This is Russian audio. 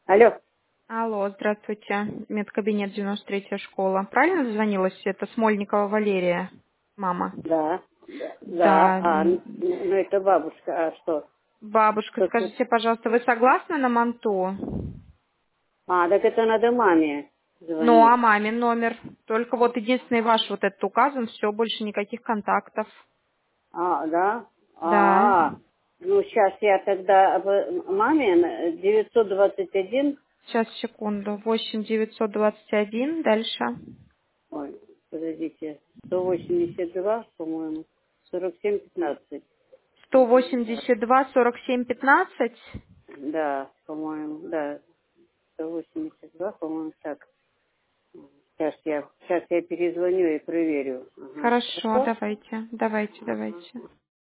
Алло. Алло, здравствуйте. Медкабинет 93-я школа. Правильно дозвонилась? Это Смольникова Валерия, мама. Да. Да. Да. Ну это бабушка. А что? Бабушка, Что-то- скажите, пожалуйста, вы согласны на манту? Так это надо маме Ну, а звонить. мамин номер? Только вот единственный ваш вот этот указан, все, больше никаких контактов. Да? Да. Ну, сейчас я тогда маме 921. Сейчас, секунду. 8921. Дальше. Ой, подождите. 182, по-моему. 4715. 182 47 15. Да, по-моему, да. 182, по-моему, так. Сейчас я перезвоню и проверю. Ага. Хорошо, Хорошо? давайте. Давайте.